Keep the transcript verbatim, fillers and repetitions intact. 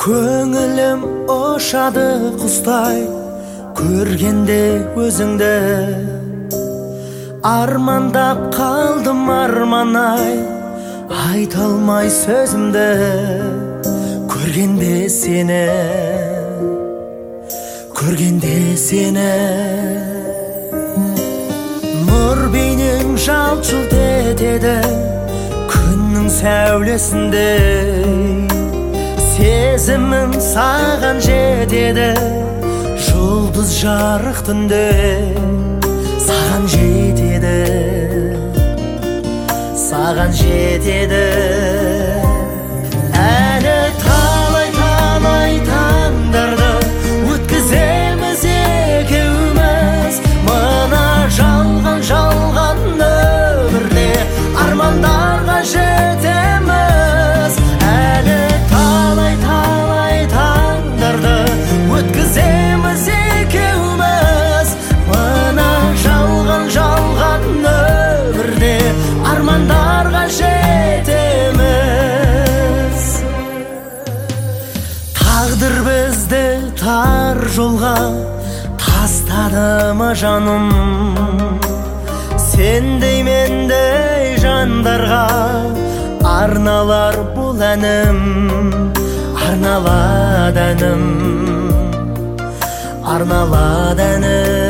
Көңілім ұшады құстай, көргенде өзіңді. Армандап қалдым арманай, айта алмай сөзімді. Көргенде сені, көргенде сені. Нұр бейнең жалт-жұлт етеді, күннің сәулесінде. Сезімім саған жетеді, жұлдыз жарық түнде. Саған жетеді, саған жетеді. Әлі талай-талай таңдарды өткіземіз екеуміз. Мына жалған-жалған өмірде армандарға жетеміз. Әлі талай-талай таңдарды өткіземіз екеуміз. Мына жалған-жалған өмірде армандарға жетеміз. Тағдыр бізді тар жолға тастады ма жаным? Сендей мендей жандарға арналар бұл әнім, арналады әнім, арналады әнім.